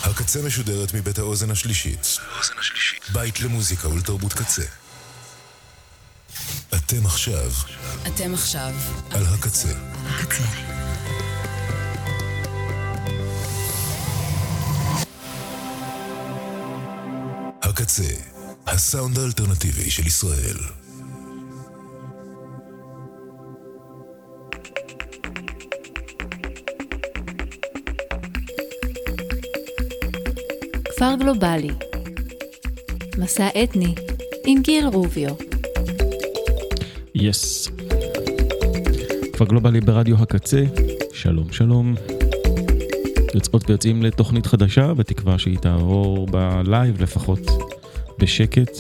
הקצה משודרת מבית האוזן השלישית. בית למוזיקה ולתרבות קצה. אתם עכשיו על הקצה. הקצה, הסאונד האלטרנטיבי של ישראל. כפר גלובלי, מסע אתני עם גיל רוביו. יס. כפר גלובלי ברדיו הקצה. שלום שלום. יוצאות ויוצאים לתוכנית חדשה, בתקווה שהיא תעבור בלייב לפחות בשקט.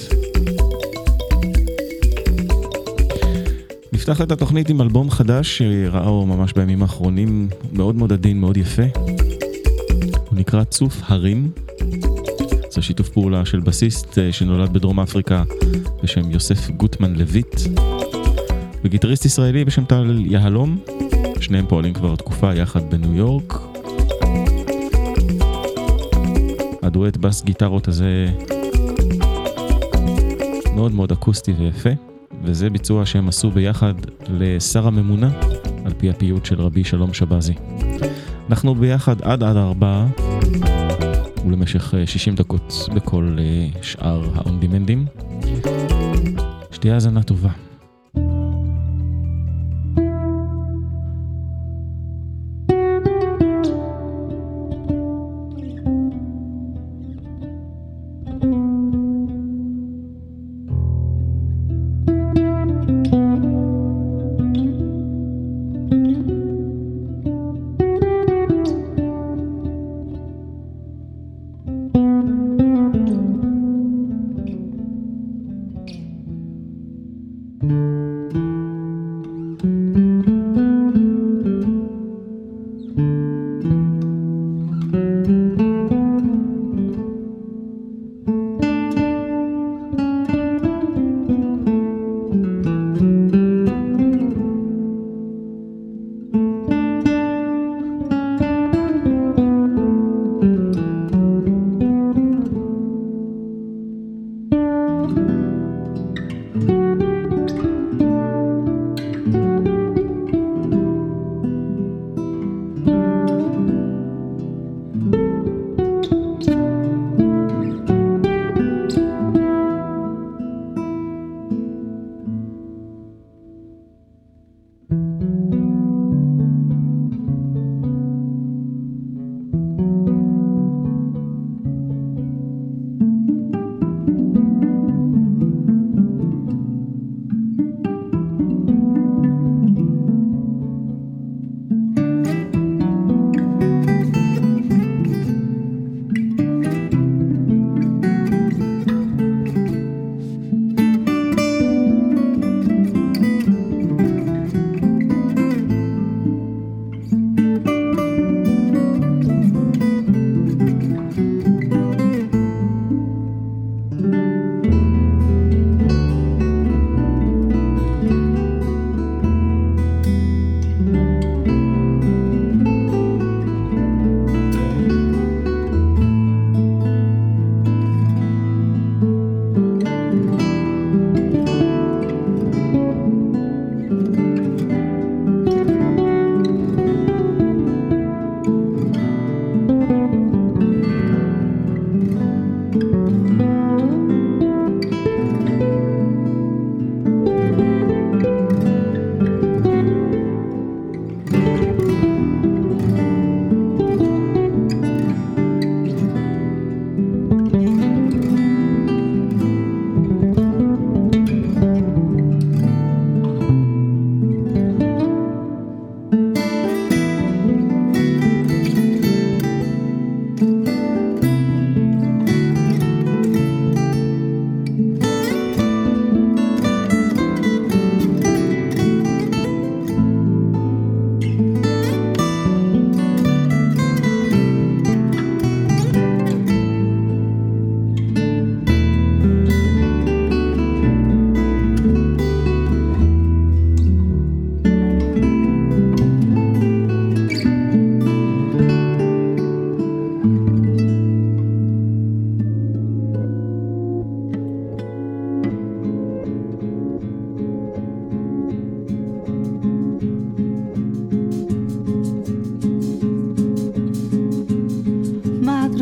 נפתח את התוכנית עם אלבום חדש שראה ממש בימים האחרונים, מאוד מאוד עדין, מאוד יפה. הוא נקרא צוף הרים. זה שיתוף פעולה של בסיסט שנולד בדרום אפריקה בשם יוסף גוטמן לויט וגיטריסט ישראלי בשם טל יהלום. שניהם פועלים כבר תקופה יחד בניו יורק. הדואט בס גיטרות הזה מאוד מאוד אקוסטי ויפה, וזה ביצוע שהם עשו ביחד לשר הממונה על פי הפיוט של רבי שלום שבזי. אנחנו ביחד עד 4 ולמשך 60 דקות בכל שאר האונדימנדים. שתהיה האזנה טובה.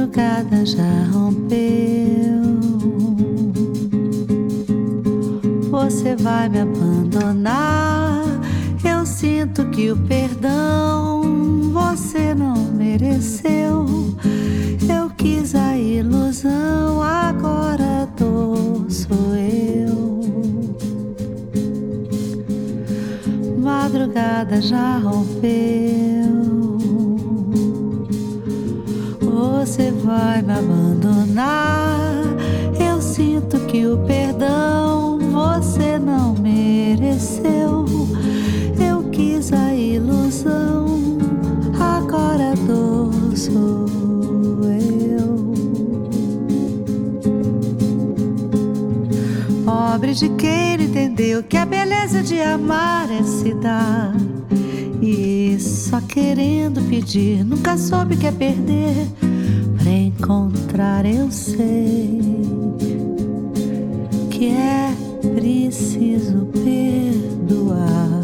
madrugada já rompeu. Você vai me abandonar. Eu sinto que o perdão você não mereceu. Eu quis a ilusão, agora a dor sou eu. Madrugada já rompeu. Você vai me abandonar. Eu sinto que o perdão você não mereceu. Eu quis a ilusão, agora a dor sou eu. Pobre de quem não entendeu que a beleza de amar é se dar. E só querendo pedir, nunca soube que é perder. Pra encontrar eu sei que é preciso perdoar.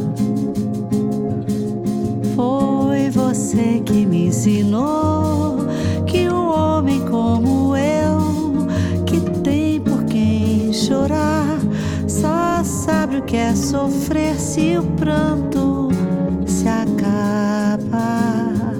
Foi você que me ensinou que um homem como eu, que tem por quem chorar, só sabe o que é sofrer se o pranto se acaba.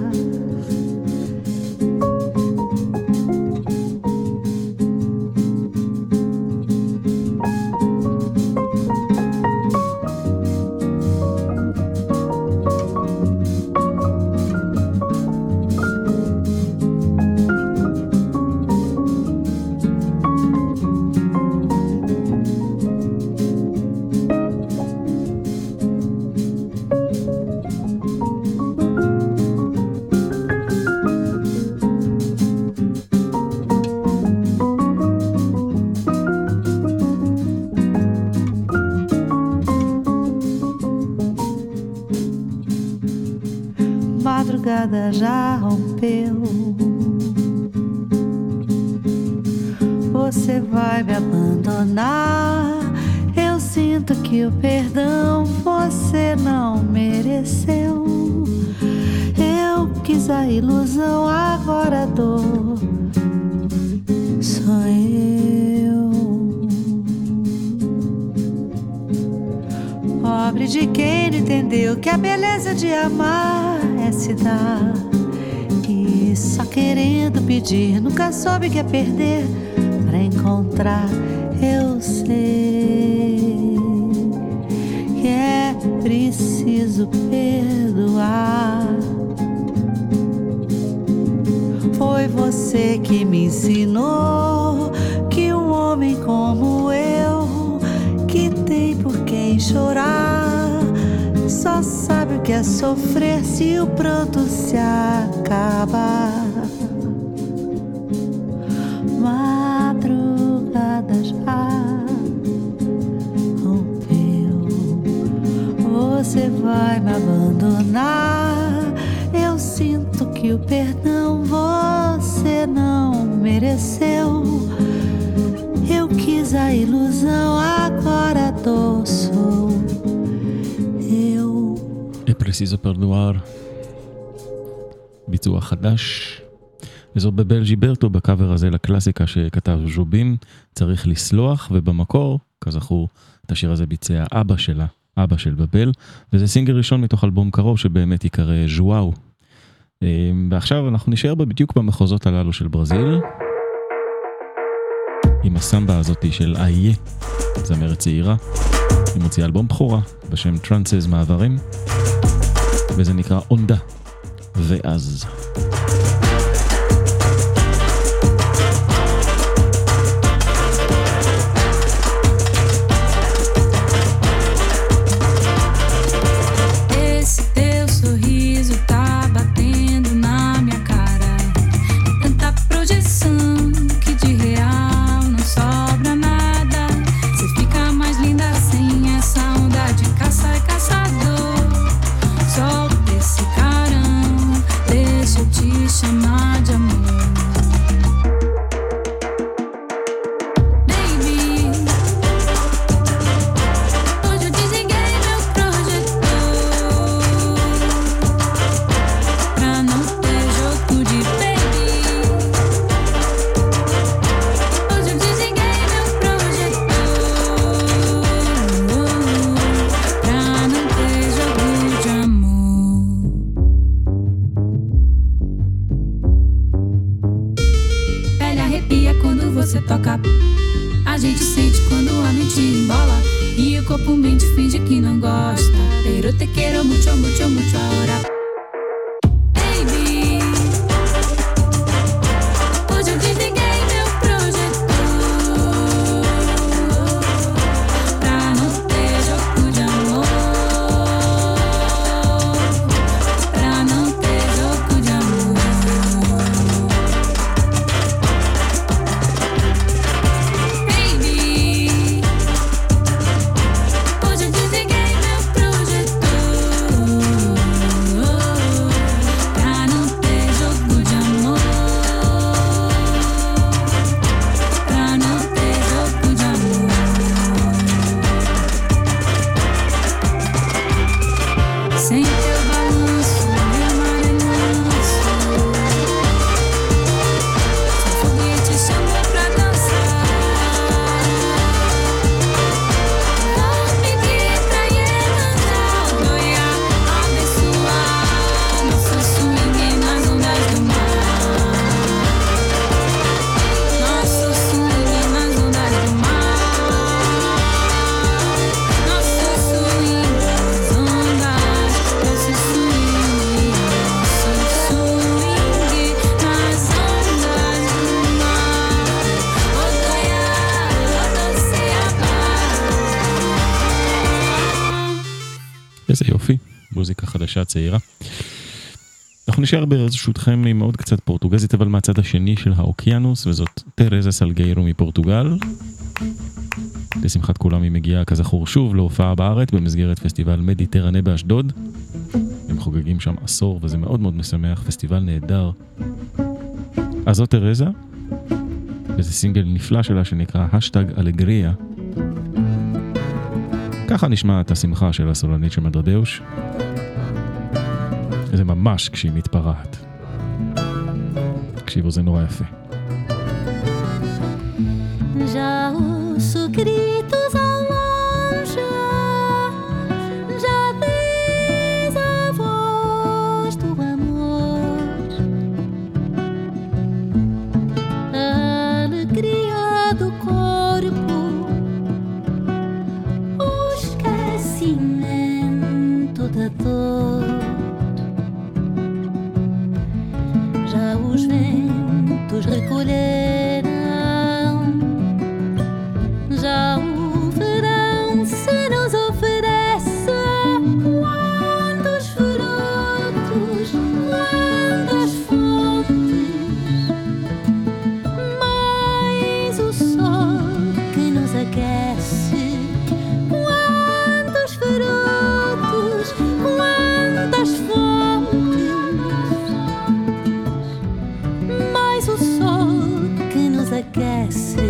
Madrugada já rompeu. Você vai me abandonar. Eu sinto que o perdão você não mereceu. Eu quis a ilusão, agora a dor sou eu. Pobre de quem não entendeu que a beleza de amar é se dar. E só querendo pedir, nunca soube que é perder. Pra encontrar eu sei que é preciso perdoar. Foi você que me ensinou que um homem como eu, que tem por quem chorar, só sabe o que é sofrer se o pranto se acaba. Madrugada já rompeu. Você vai me abandonar. Eu sinto que o perdão você não mereceu. Eu quis a ilusão, agora a dor sou eu. É preciso perdoar. ביצוע חדש. וזאת בבל ג'יברטו בקאבר הזה לקלאסיקה שכתב ז'ובים, צריך לסלוח, ובמקור, כזכור, את השיר הזה ביצע אבא שלה, אבא של בבל, וזה סינגל ראשון מתוך אלבום קרוב שבאמת יקרא ז'ואו. ועכשיו אנחנו נשאר בדיוק במחוזות הללו של ברזיל, עם הסמבה הזאת של אייה, זמרת צעירה, היא מוציאה אלבום בחורה בשם טרנסז מעברים, וזה נקרא אונדה, ואז... você toca. A gente sente quando a mente embola e o corpo mente finge que não gosta. Pero te quiero mucho, mucho, mucho ahora. Baby, hoje eu desliguei meu projetor pra não ter jogo de amor, pra não ter jogo de amor. Baby, hoje eu desliguei meu projetor pra não ter jogo de amor, pra não ter jogo de amor. Sem teu balanço, meu mar é manso. Seu foguete chamou pra dançar. Vamos pedir pra Iemanjá Odoiá abençoar nosso swing nas ondas do mar. Nosso swing nas ondas do mar. Nosso swing nas ondas. Nosso swing, nosso swing nas ondas do mar. Odoiá, Odoceabá. איזה יופי, מוזיקה חדשה צעירה. אנחנו נשאר ברשותכם עם עוד קצת פורטוגזית, אבל מהצד השני של האוקיינוס, וזאת טרזה סלגיירו מפורטוגל. לשמחת כולם היא מגיעה כזכור שוב להופעה בארץ במסגרת פסטיבל מדיטרנה באשדוד. הם חוגגים שם עשור וזה מאוד מאוד משמח, פסטיבל נהדר. אז זאת טרזה, וזה סינגל נפלא שלה שנקרא #אלגריה. ככה נשמעת השמחה של הסולנית של מדרדאוש. זה ממש כשהיא מתפרעת. תקשיבו, זה נורא יפה. Já ouço gritos ao longe, já vis a voz do amor, a alegria do corpo, o esquecimento da dor. Já os ventos recolheram, já o verão se nos oferece. Quantos frutos, quantas fontes, mais o sol que nos aquece. Quantos frutos, quantas fontes, mais o sol que nos aquece.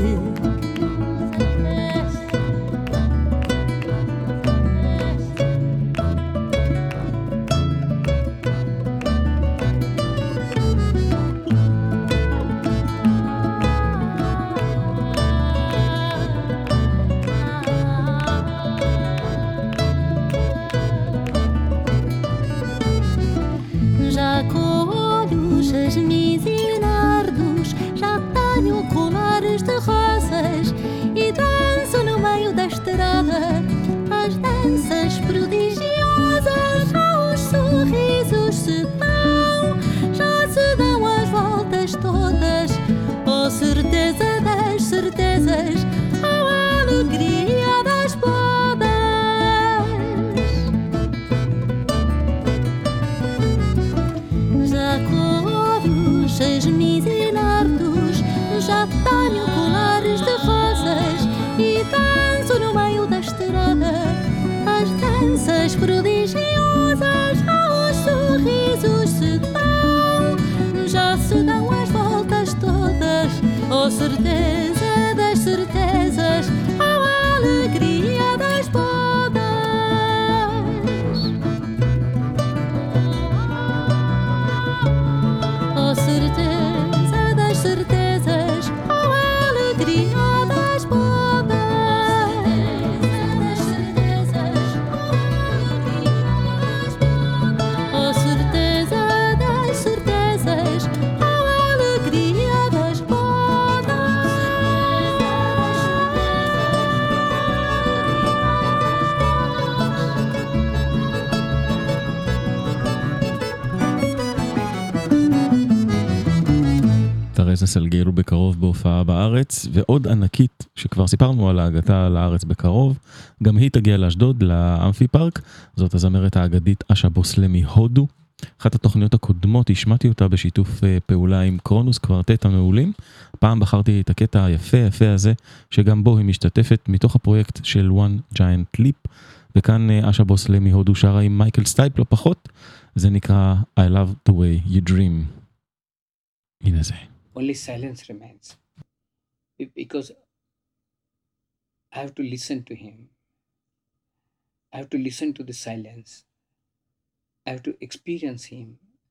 Já colho jasmins e nardos, já tenho colares de rosas e danço no meio da estrada as danças prodigiosas. Já os sorrisos se dão, já se dão as voltas todas. Oh, certeza das certezas, oh, alegria das bodas. Já colho jasmins e nardos, já tenho colares de rosas e danço no meio da estrada as danças prodigiosas. Já os sorrisos se dão, já se dão as voltas todas. Oh, certeza das certezas, oh, alegria das bodas. Oh, certeza das certezas, oh, alegria das bodas. Oh, certeza das certezas, oh, alegria das bodas. ומזה סלגרו בקרוב בהופעה בארץ, ועוד ענקית שכבר סיפרנו על ההגתה לארץ בקרוב, גם היא תגיע לאשדוד, לאמפי פארק, זאת הזמרת האגדית אשה בוסלה מהודו. אחת התוכניות הקודמות, השמעתי אותה בשיתוף פעולה עם קרונוס קוורטט המעולים, פעם בחרתי את הקטע היפה הזה, שגם בו היא משתתפת מתוך הפרויקט של One Giant Leap, וכאן אשה בוסלה מהודו שרה עם מייקל סטייפ לא פחות, זה נקרא I Love the Way You Dream. הנה זה. Only silence remains. Because I have to listen to him. I have to listen to the silence. I have to experience him.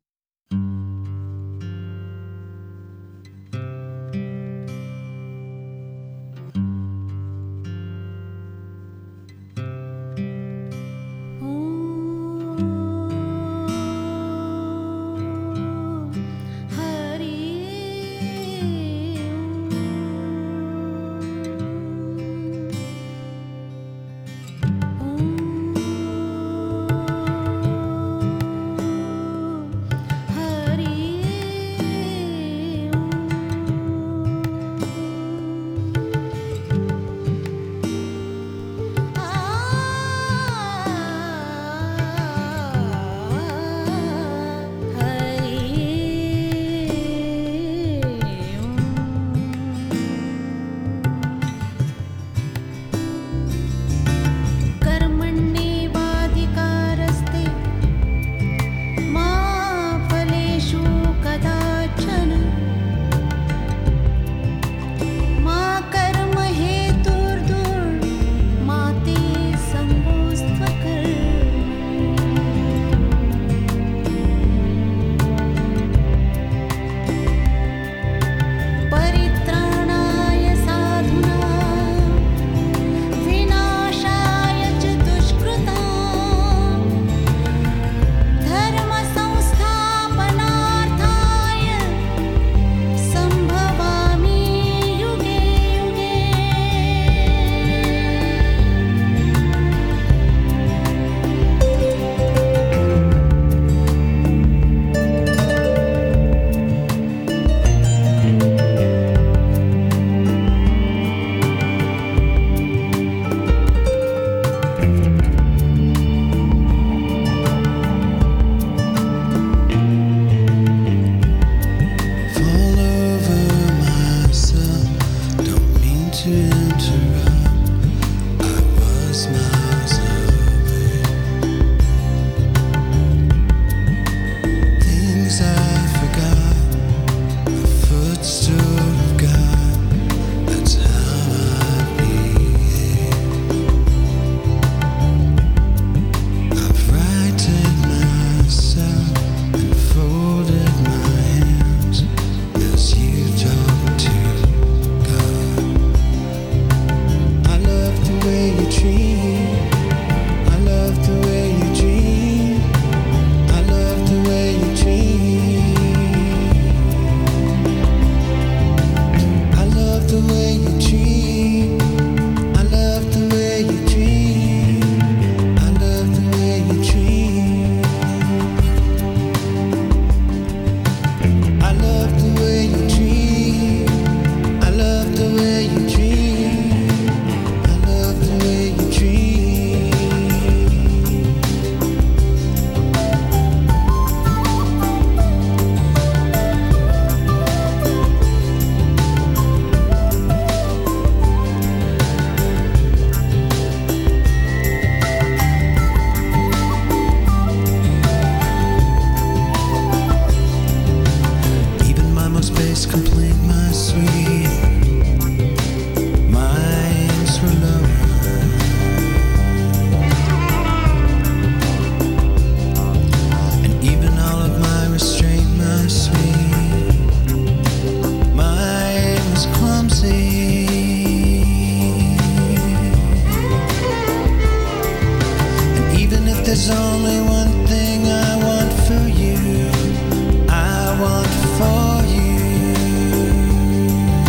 There's only one thing I want for you. I want for you.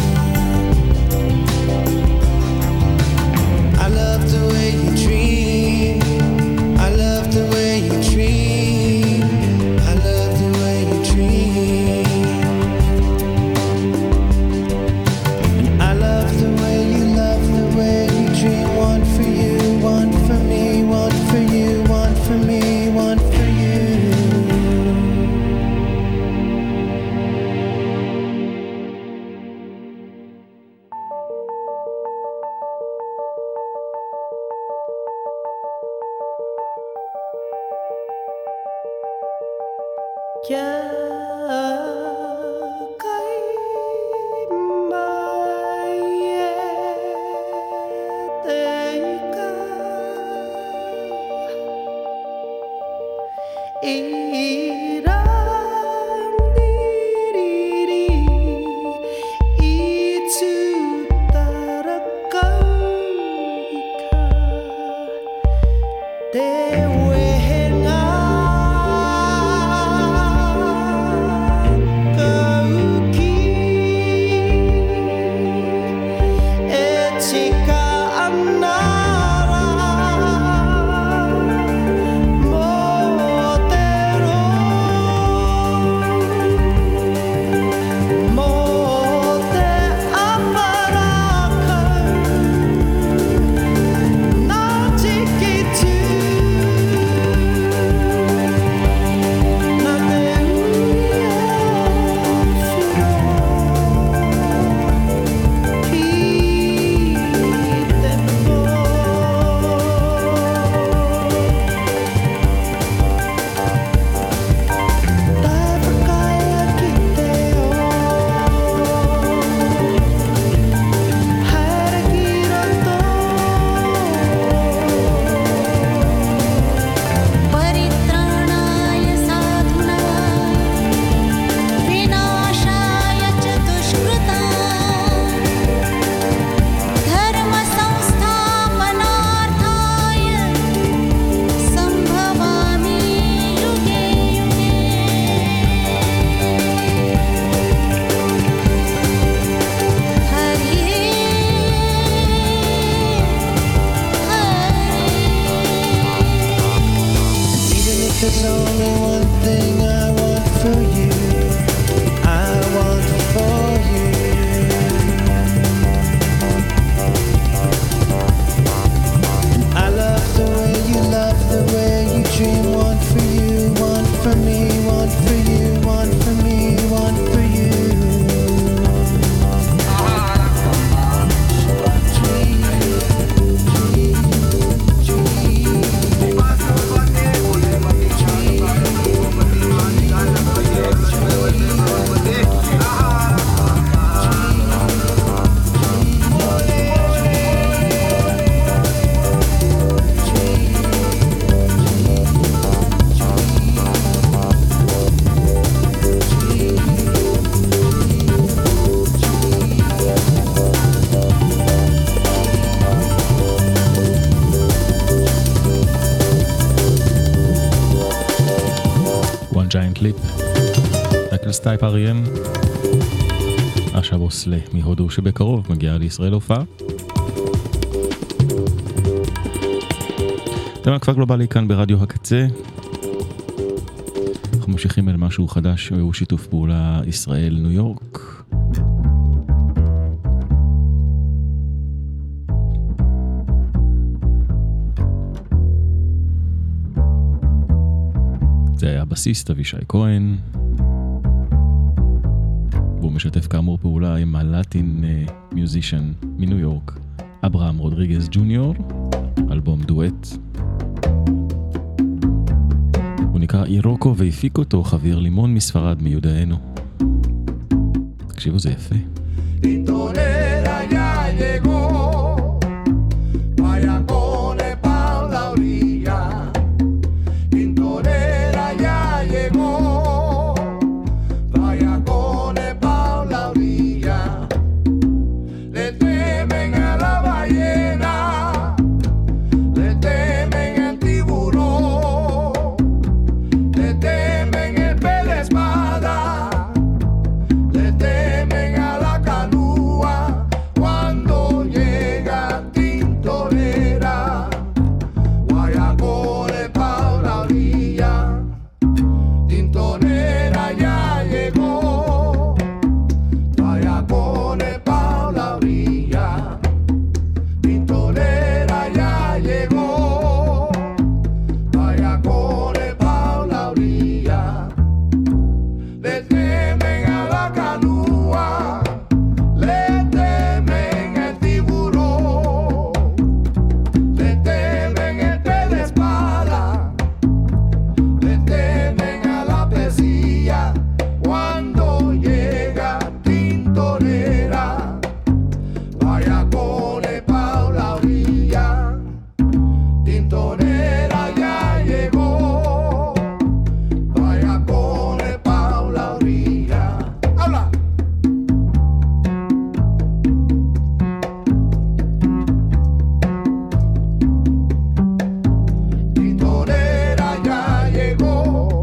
קליפ. דקל סטייפ אריאם. עכשיו אוסלה מהודו שבקרוב מגיעה לישראל הופעה. אתם על כפר גלובלי כאן ברדיו הקצה. אנחנו ממשיכים אל משהו חדש, והוא שיתוף פעולה ישראל ניו יורק. זה היה הבסיסט אבישי כהן, והוא משתף כאמור פעולה עם הלטין מיוזישן מניו יורק, אברהם רודריגז ג'וניור, אלבום דואט. הוא נקרא אירוקו והפיק אותו חביר לימון מספרד מיודענו. תקשיבו, זה יפה. Tintonera ya llegó, vaya con el pan la orilla. Tintonera ya llegó, vaya con el pan la orilla. Le temen a la ballena, le temen al tiburón, le temen el pez de espada, le temen a la canoa cuando llega Tintonera. Guayacone pa' la orilla, Tintonera ya llegó. Guayacone pa' la orilla, Tintonera ya llegó. Guayacone pa' la orilla. Le temen a la canoa, le temen el tiburón, le temen el pez de espada, le temen a la pesilla cuando llega Tintonera. Vaya con el pa' la orilla, Tintonera ya llegó. Vaya con el pa' la orilla. ¡Habla! Tintonera ya llegó.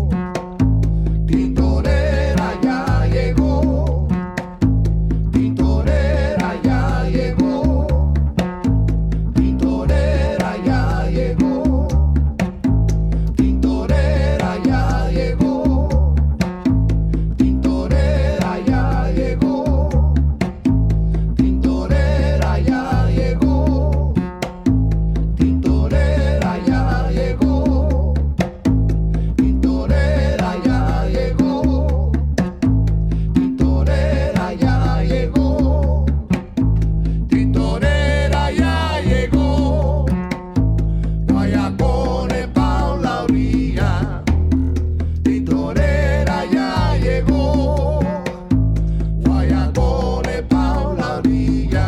Tintonera ya llegó. Tintonera ya llegó. Tintonera ya llegó. Tintonera ya llegó. Tintonera ya llegó. Tintonera ya llegó. Tintonera ya llegó. Tintonera ya llegó. Tintonera ya llegó. Tintonera ya llegó. Guayacone pa' la orilla. Tintonera ya llegó. Guayacone pa' la orilla.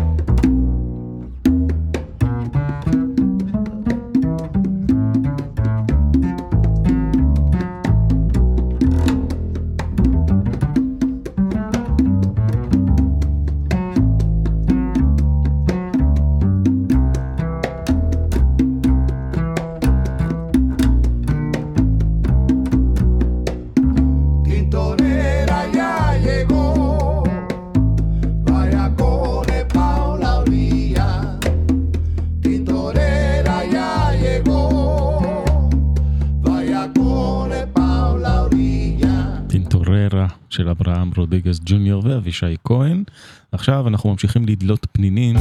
Tintonera ya llegó, vaya con el pa' la orilla. Tintonera ya llegó, vaya con el pa' la orilla. טינטוררה של אברהם רודריגז ג'וניור ואבישי כהן. עכשיו אנחנו ממשיכים לדלות פנינים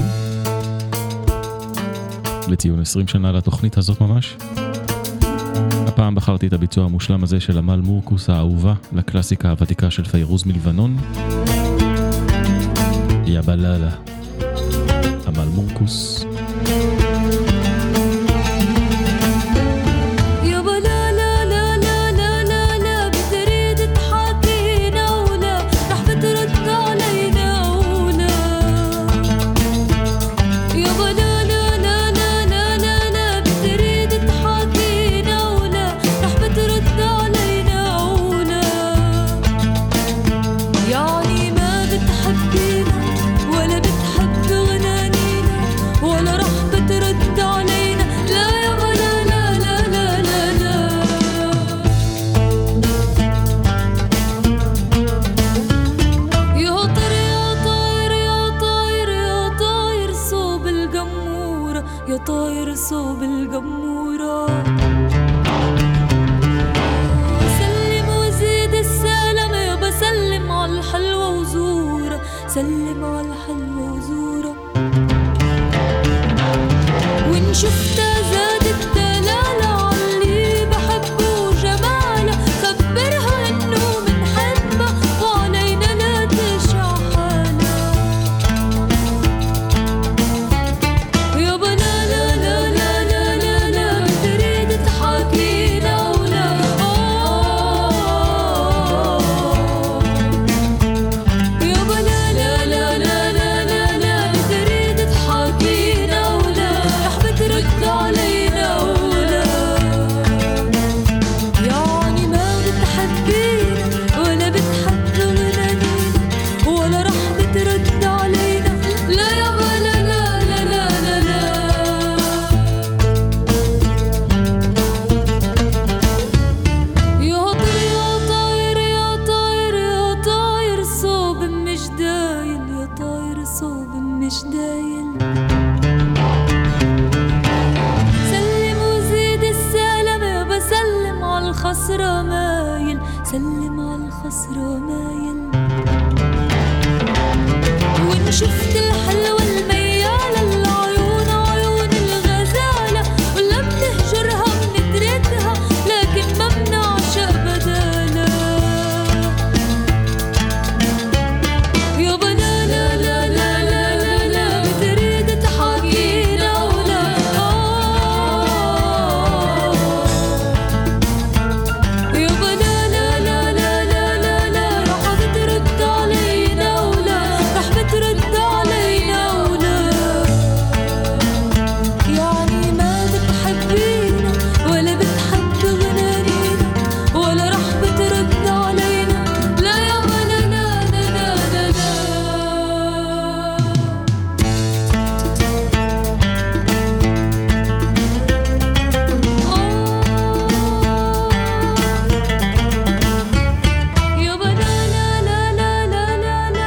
לציון 20 שנה לתוכנית הזאת ממש. הפעם בחרתי את הביצוע המושלם הזה של אמל מורקוס האהובה לקלאסיקה הוותיקה של פיירוז מלבנון. יא בללה, אמל מורקוס. يعني ما بتحبينا ولا بتحب غنانينا ولا رح بترد سلم على الحلوة وزورة، وإن شفتها زادت دلالة عاللي بحبه وجمالة، خبرها إنه منحبها وعلينا لا تشع حالها. يابا لا لا لا لا لا لا لا بتريد تحاكينا ولا يابا لا لا لا لا لا لا لا بتريد تحاكينا ولا رح بترد علينا ولا، يعني ما بتحبينا ولا بتحب غنانينا ولا رح بترد علينا، لا يابا لا لا لا لا لا لا. يا طير يا طاير يا طاير صوب مش دايل، يا طاير صوب مش دايل، سلم وزيد السلام يا بسلم على الخسرة مايل، سلم على الخسرة مايل، وإن شفت الحلوة الميالة العيون عيون الغزالة، ولا بتهجرها بنتركها لكن ما بنعشق بدالها. يابا لا لا لا لا لا لا لا بتريد تحاكينا ولا يابا لا لا لا لا لا لا لا رح بترد علينا ولا رح بترد علينا ولا، يعني ما بتحبينا ولا بتحب غنانينا ولا رح بترد علينا، لا يابا لا لا لا لا لا لا. يابا لا لا لا لا لا لا لا،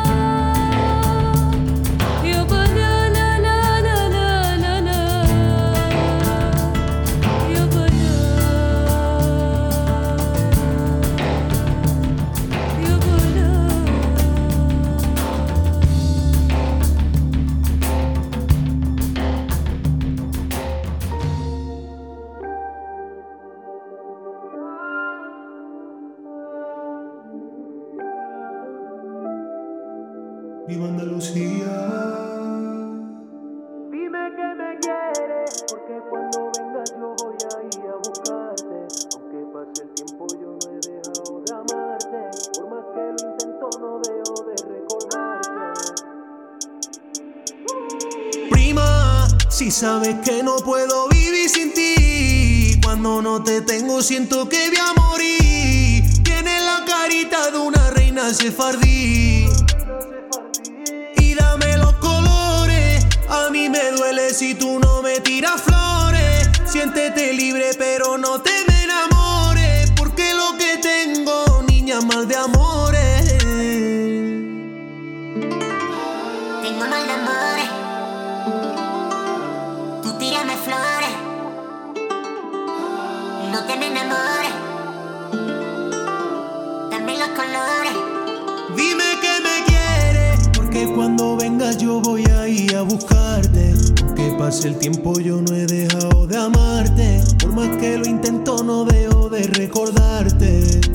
يابا لا لا لا لا لا لا لا، يابا لا يابا لا. Viva Andalucía. Dime que me quieres, porque cuando vengas yo voy a ir a buscarte. Aunque pase el tiempo yo no he dejado de amarte. Por más que lo intento no dejo de recordarte. Prima, si sabes que no puedo vivir sin ti, cuando no te tengo siento que voy a morir. Tienes la carita de una reina sefardí y dame los colores. A mí me duele si tú no me tiras flores. Siéntete libre pero no te me enamores, porque lo que tengo, niña, mal de amores. Tengo mal de amores, tú tírame flores, no te me enamores, dame los colores. Dime que me quieres, porque cuando vengas yo voy a ir a buscarte. Aunque pase el tiempo yo no he dejado de amarte. Por más que lo intento no dejo de recordarte.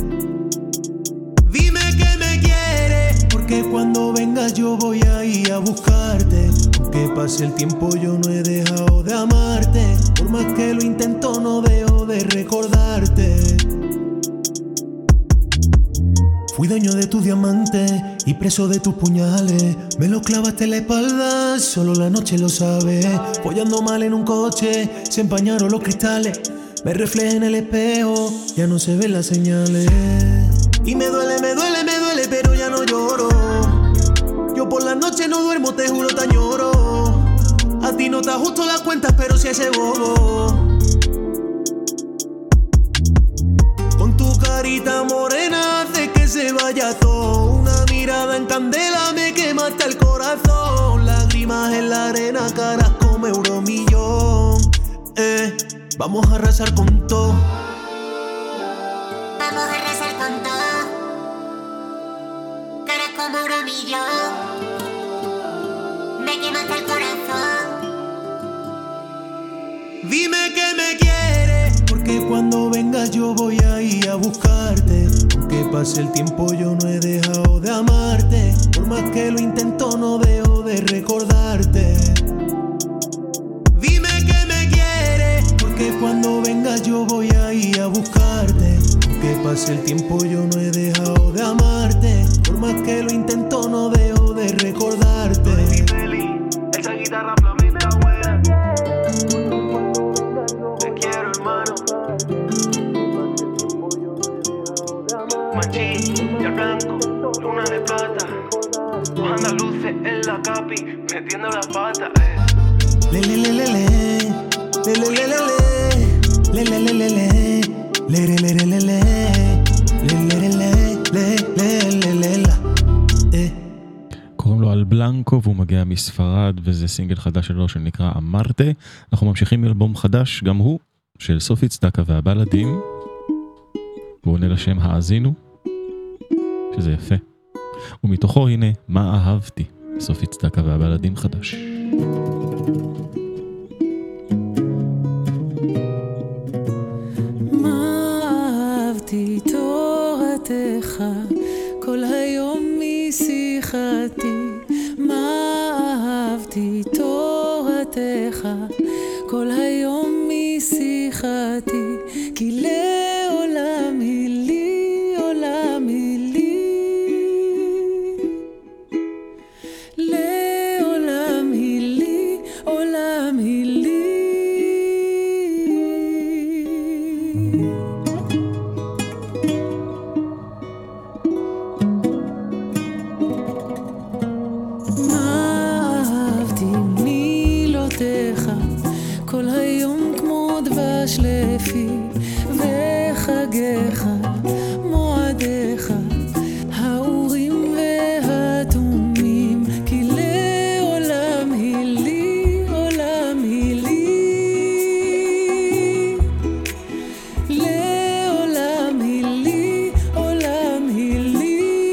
Dime que me quieres, porque cuando vengas yo voy a ir a buscarte. Aunque pase el tiempo yo no he dejado de amarte. Por más que lo intento no dejo de recordarte. Fui dueño de tus diamantes y preso de tus puñales. Me los clavaste en la espalda, solo la noche lo sabe. Follando mal en un coche, se empañaron los cristales. Me reflejé en el espejo, ya no se ven las señales. Y me duele, pero ya no lloro. Yo por la noche no duermo, te juro, te añoro. A ti no te ajusto las cuentas, pero si ese bobo. Con tu carita morena hace que se vaya todo. Una mirada en candela me quema hasta el corazón. Lágrimas en la arena, caras como euromillón. Vamos a arrasar con todo. Vamos a arrasar con todo. Caras como oro millón. Me quemaste el corazón. Dime que me quieres, porque cuando vengas yo voy a ir a buscarte. Aunque pase el tiempo yo no he dejado de amarte. Por más que lo intento no dejo de recordarte. Dime que me quieres, porque cuando vengas yo voy a ir a buscarte. Aunque pase el tiempo yo no he dejado de amarte. Por más que lo intento no dejo de recordarte. Esa guitarra flamenca buena. Te quiero, hermano. Manchín, y al blanco, luna de plata. Bajando luces en la capi, metiendo la pata. Le le le le le, le le le le le, le le le le le, le le le le le, le le le le le. קוראים לו על בלנקו והוא מגיע מספרד וזה סינגל חדש שלו שנקרא אמרתה. אנחנו ממשיכים מאלבום חדש, גם הוא של סופי צדקה והבלדים, והוא עונה לשם האזינו, שזה יפה. ומתוכו הנה מה אהבתי, סופי צדקה והבלדים חדש. מה אהבתי תורתך כל היום משיחתי, מה אהבתי תורתך כל היום משיחתי, כי לעולם היא לי, עולם היא לי, לעולם היא לי, עולם היא לי. כל היום כמו דבש לפי וחגיך מועדיך האורים והתומים, כי לעולם היא לי, עולם היא לי, לעולם היא לי, עולם היא לי.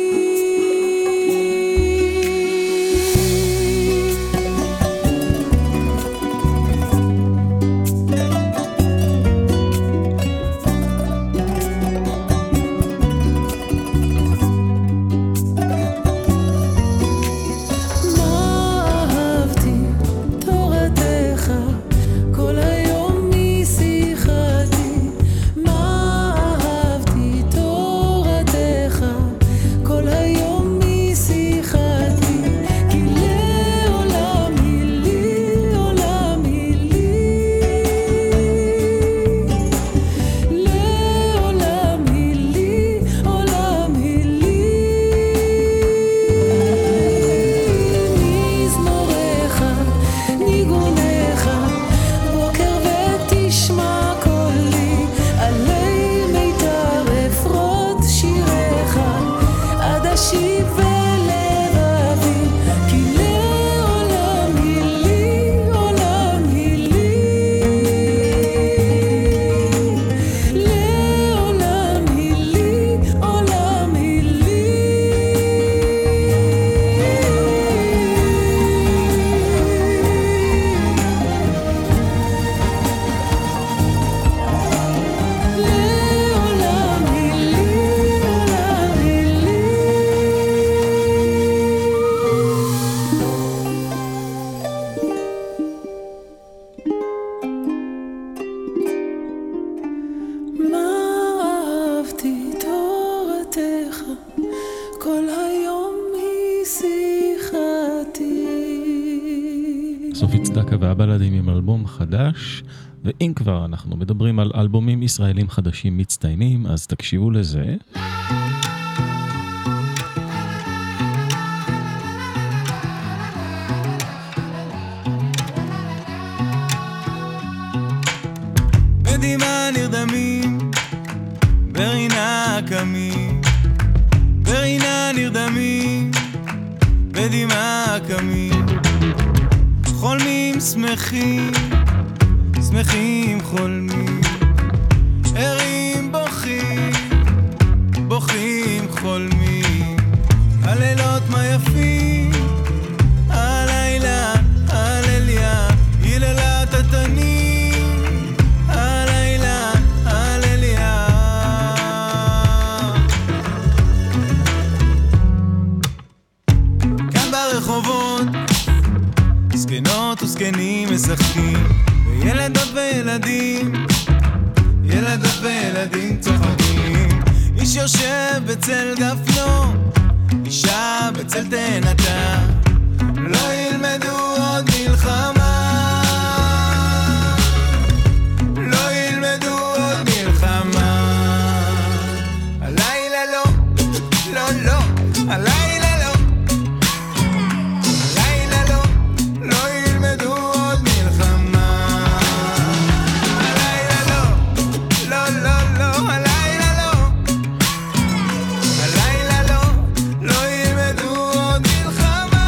סופי צדקה והבלדים עם אלבום חדש, ואם כבר אנחנו מדברים על אלבומים ישראלים חדשים מצטיינים, אז תקשיבו לזה. בדמעה נרדמים, ברינה קמים, ברינה נרדמים, בדמעה קמים, חולמים שמחים, שמחים חולמים, ערים בוכים, בוכים חולמים, הלילות מה יפים הלילה הלליה יללה תתני הלילה הלליה כאן ברחובות זקנות וזקנים משחקים וילדות וילדים ילדות וילדים צוחקים איש יושב בצל גפנו אישה בצל תאנתה לא ילמדו עוד מלחמה לא ילמדו עוד מלחמה הלילה לא לא לא הלילה לא הלילה לא לא ילמדו עוד מלחמה הלילה לא לא לא לא הלילה לא הלילה לא לא ילמדו עוד מלחמה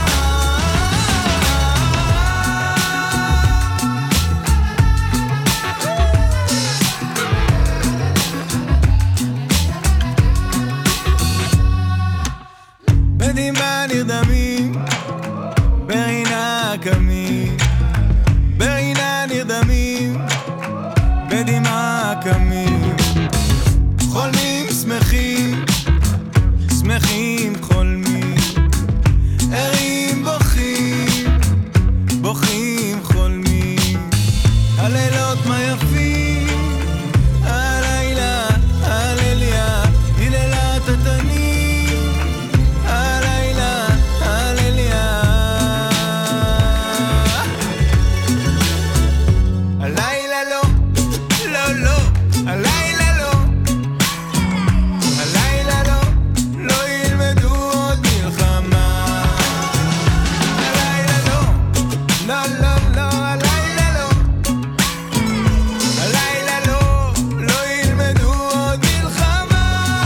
בדמעה נרדמים ברינה קמים ברינה נרדמים בדמעה קמים חולמים שמחים שמחים חולמים ערים בוכים בוכים חולמים הלילות מה יפים הלילה הלליה היללה תתני הלילה הלליה הלילה לא לא לא הלילה לא הלילה לא לא ילמדו עוד מלחמה הלילה לא לא לא לא הלילה לא הלילה לא לא ילמדו עוד מלחמה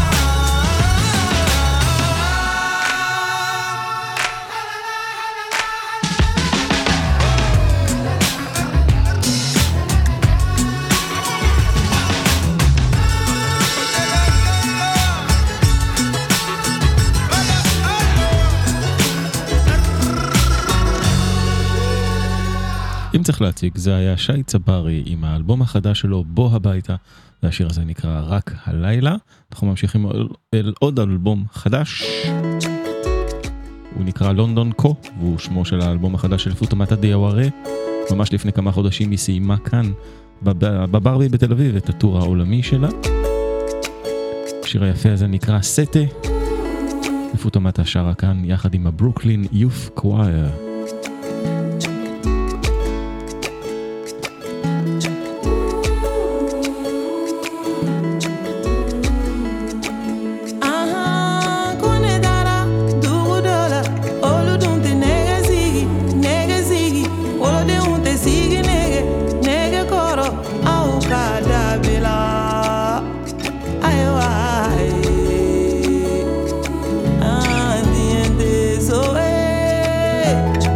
אם צריך להציג, זה היה שי צברי עם האלבום החדש שלו, בוא הביתה, והשיר הזה נקרא רק הלילה. אנחנו ממשיכים אל עוד אלבום חדש, הוא נקרא לונדון קו, והוא שמו של האלבום החדש של פוטומטה דיאווארה. ממש לפני כמה חודשים היא סיימה כאן בברבי בתל אביב את הטור העולמי שלה. השיר היפה הזה נקרא סטה, ופוטומטה שרה כאן יחד עם הברוקלין יוף קווייר. So, hey.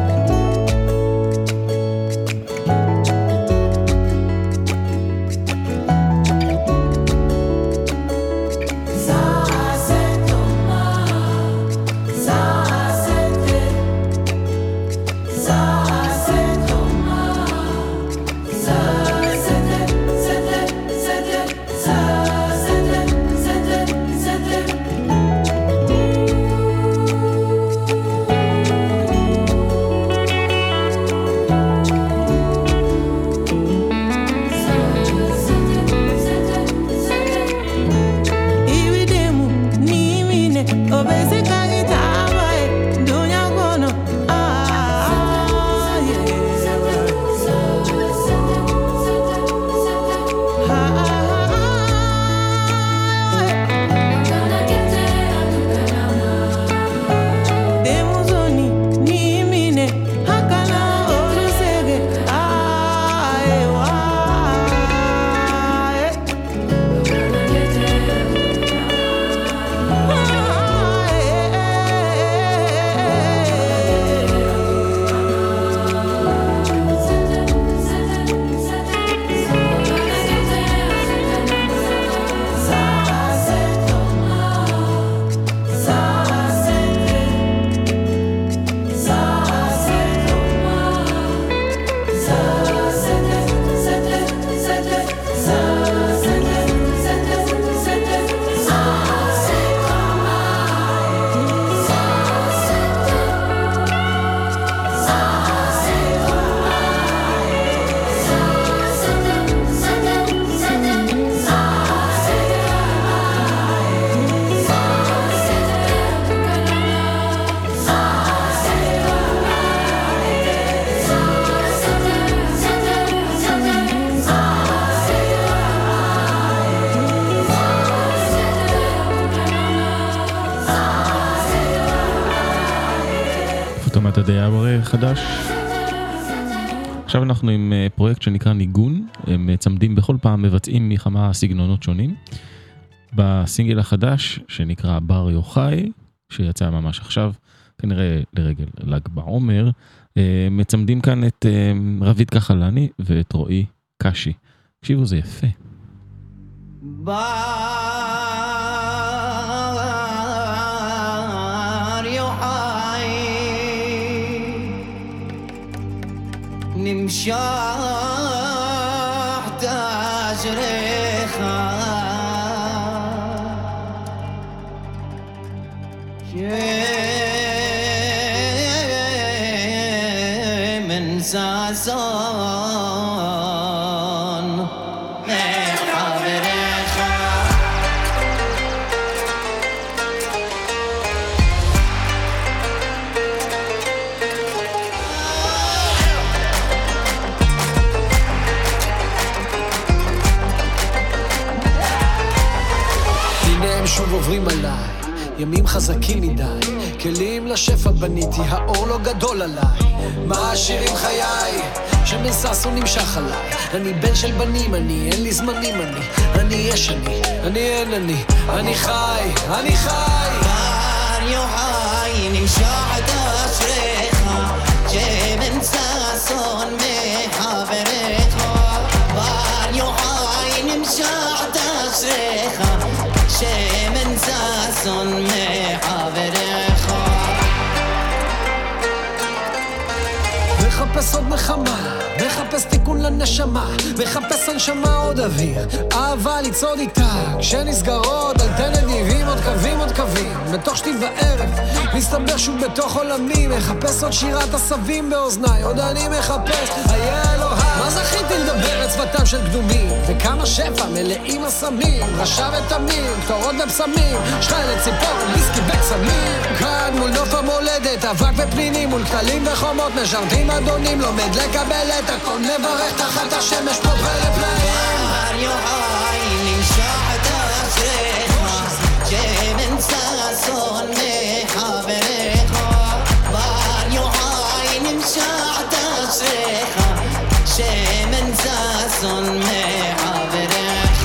תומת הדיאברה חדש. עכשיו אנחנו עם פרויקט שנקרא ניגון, הם צמדים בכל פעם, מבצעים מכמה סגנונות שונים. בסינגל החדש שנקרא בר יוחאי, שיצא ממש עכשיו, כנראה לרגל ל"ג בעומר, מצמדים כאן את רביד כחלני ואת רועי קשי. תקשיבו, זה יפה. בר יוחאי נמשך תג'ריך שמן זזון מחבריך הנה הם שוב עוברים עליי, ימים חזקים מדי, כלים לשפע בניתי, האור לא גדול עליי. מה השירים חיי, שמססו נמשך עליי. אני בן של בנים, אין לי זמנים, אני יש אני אין אני חי. בר יוחאי נמשך תג'ריך שמן זזון מחבריך. בר יוחאי נמשך תג'ריך שמן זזון מחבריך. מחפש עוד נחמה, מחפש תיקון לנשמה, מחפש הנשמה עוד אוויר, אהבה לצעוד איתה כשנסגרות על תן נדיבים, עוד קווים בתוך שתי וערב מסתבר שוב בתוך עולמי, מחפש עוד שירת עשבים באוזניי, עוד אני מחפש היה אלוהי. מה זכיתי לדבר את שפתם של קדומים, וכמה שפע מלאים הסמים, רשע ותמים, קטורות ובשמים, שחי לציפור, ביסקי בקסמים. כאן מול נוף המולדת, אבק ופנינים, מול כתלים וחומות, משרתים אדונים, לומד לקבל את הכל, מברך תחת השמש פה ולפלאים. בר יוחאי נמשך תג'ריך שמן זזון מחבריך. בר יוחאי נמשך תג'ריך שמן זזון מחבריך.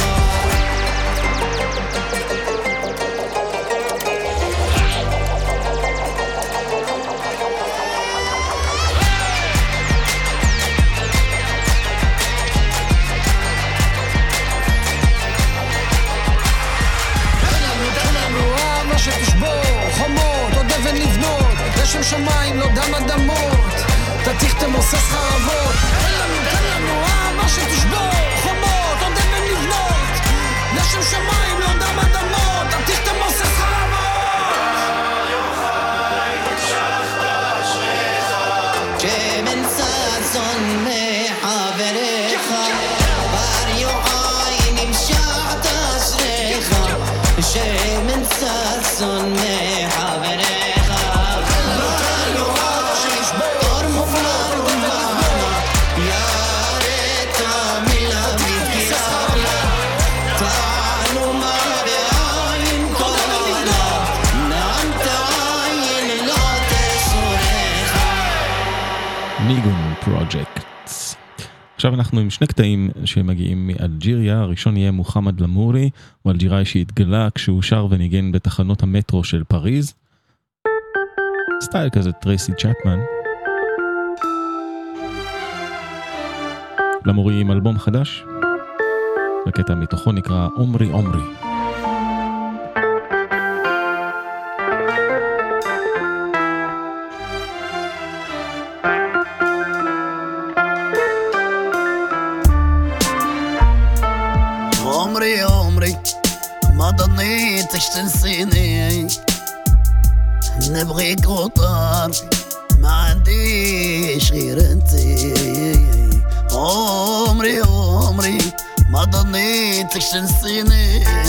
שתשבור חומות, עוד אבן לבנות, לשם שמיים לא דם אדמות, תתיך תמוסס חרבות. תן לנו אהבה שתשבור חומות, עוד אבן לבנות, לשם שמיים לא דם אדמות, תתיך תמוסס חרבות. שמן זזון מחבריך. בר יוחאי נמשך תג'ריך שמן זזון מחבריך. בר יוחאי אור מופלא דממה ירד מלמד קירלה תעלומה בעין קורנה נעמת עין לא תשורך. ניגון פרוג'קט. עכשיו אנחנו עם שני קטעים שמגיעים מאלג'יריה. הראשון יהיה מוחמד למורי, הוא אלג'יראי שהתגלה כשהוא שר וניגן בתחנות המטרו של פריז, סטייל כזה טרייסי צ'פמן. למורי עם אלבום חדש, הקטע מתוכו נקרא עומרי עומרי. عمري ما ضنيتش تنسيني نبغيك وطار ما عنديش غير انتي. عمري ما ضنيتش تنسيني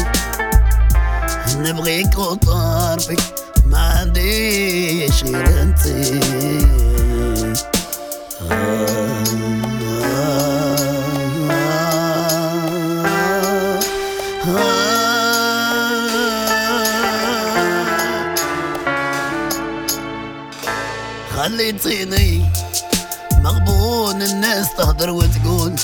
نبغيك وطار ما عنديش غير انتي. خليتيني مغبون الناس تهدر وتقول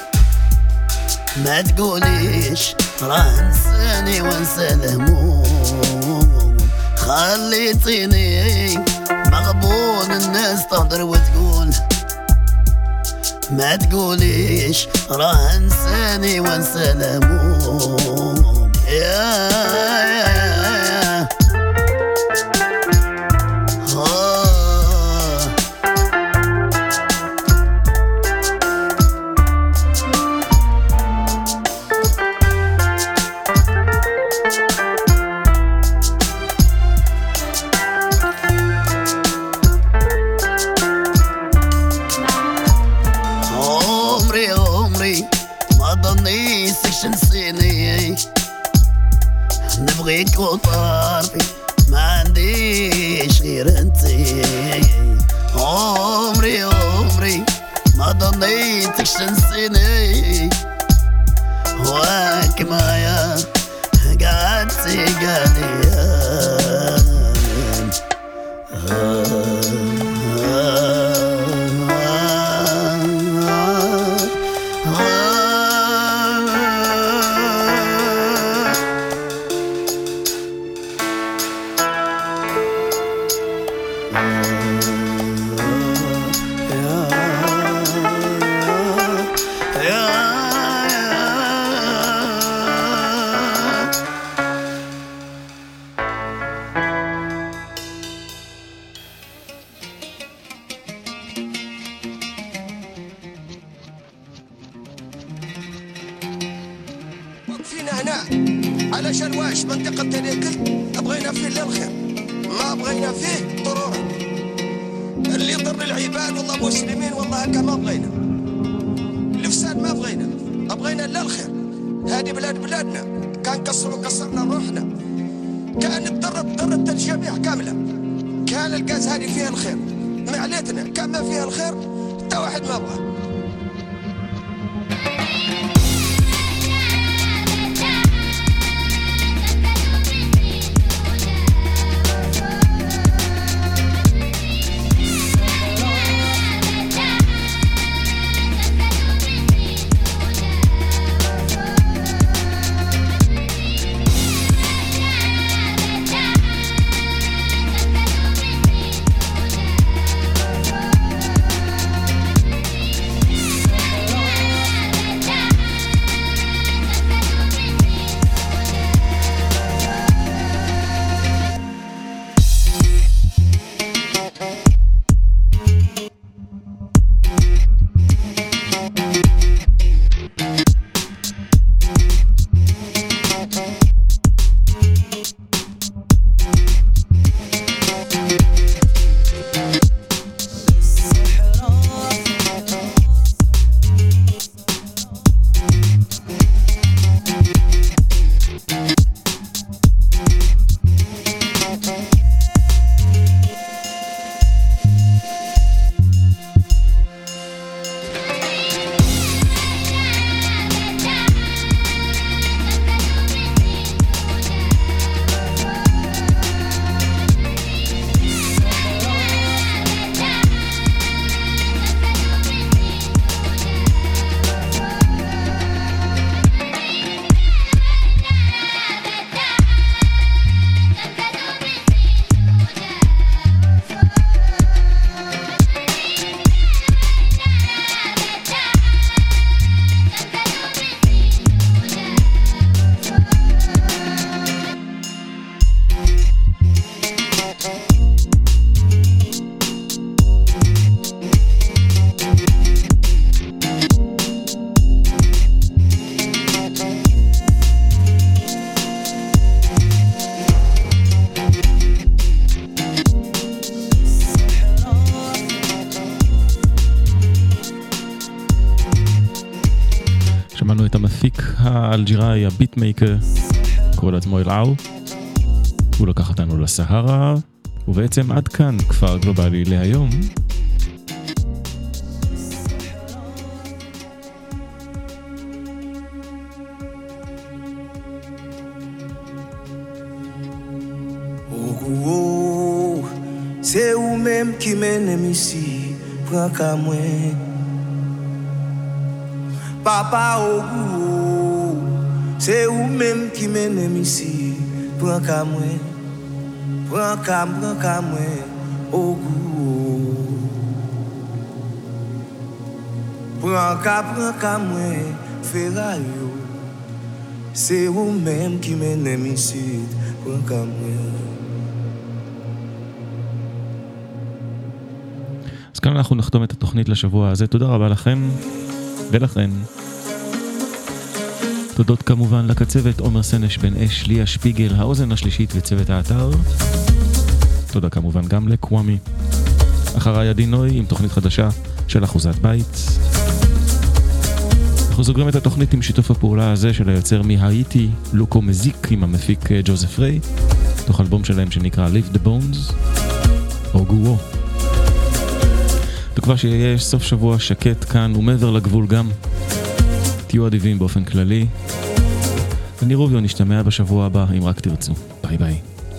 ما تقوليش راه نساني وانسى الهموم خليتيني مغبون الناس تهدر وتقول ما تقوليش راه نساني وانسى الهموم يا نسيني نبغيك وطاربي ما عنديش غير انتي عمري ما ظنيتك تنسيني واك معايا قعدتي قاليان فينا هنا علشان واش منطقة تنيكل بغينا فيه للخير ما بغينا فيه ضرورة اللي يضر العباد والله مسلمين والله هكا ما بغينا الفساد ما بغينا لا الخير هذه بلادنا كان قصرنا روحنا كان ضرت الجميع كاملة كان القاز هذه فيها الخير معليتنا كان ما فيها الخير حتى واحد ما بغى שמענו את המפיק האלג'יראי, הביטמייקר, קורא לעצמו אלעאו. הוא לקח אותנו לסהרה, ובעצם עד כאן כפר גלובלי להיום. c'est ou même qui mène ici, prends qu'à moi. Papa au goût, c'est ou même qui mène ici, prends qu'à moi. Prends qu'à moi, au goût. Prends qu'à moi, ferraille. C'est ou même qui mène ici, prends qu'à moi. אז כאן אנחנו נחתום את התוכנית לשבוע הזה. תודה רבה לכם ולכן. תודות כמובן לקצבת עומר סנש בן אש, ליה שפיגל, האוזן השלישית וצוות האתר. תודה כמובן גם לקוואמי. אחריי עדי נוי עם תוכנית חדשה של אחוזת בית. אנחנו סוגרים את התוכנית עם שיתוף הפעולה הזה של היוצר מהאיטי לוקו מזיק עם המפיק ג'וזף ריי, תוך אלבום שלהם שנקרא Leave the Bones או גורו. תקווה שיש סוף שבוע שקט כאן ומעבר לגבול גם. תהיו אדיבים באופן כללי. אני רוביו, נשתמע בשבוע הבא אם רק תרצו. ביי ביי.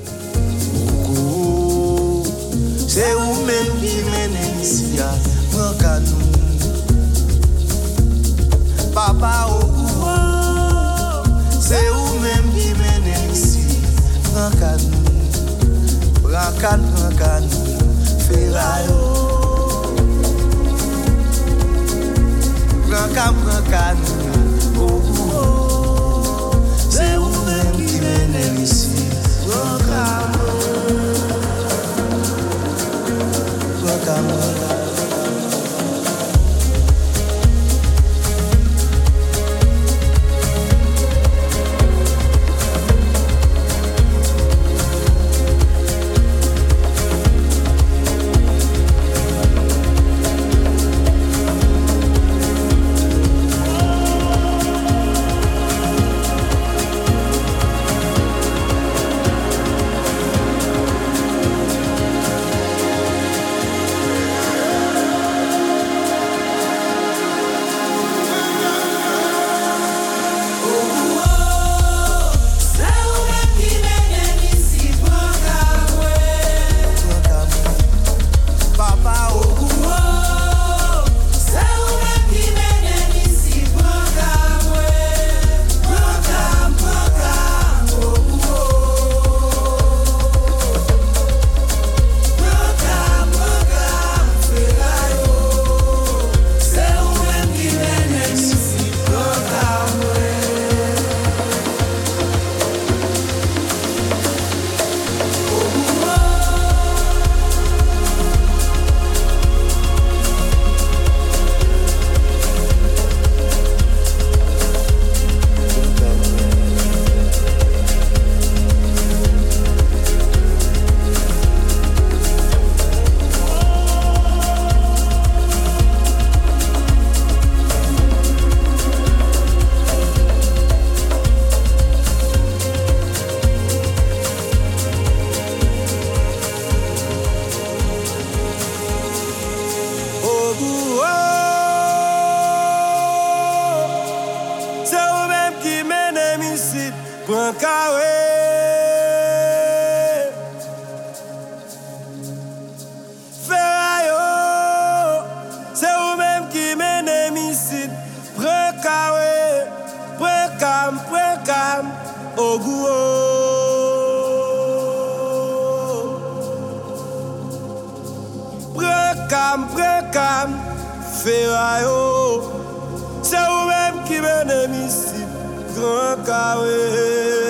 C'est vous-même qui mène ici, prends qu'à nous. Papa au courant, c'est vous-même qui mène ici, prends qu'à nous. Prends qu'à nous, ferraille. Prends qu'à nous, au courant, c'est vous-même qui mène ici, prends qu'à nous. C'est vous-même qui mène ici, grand carré.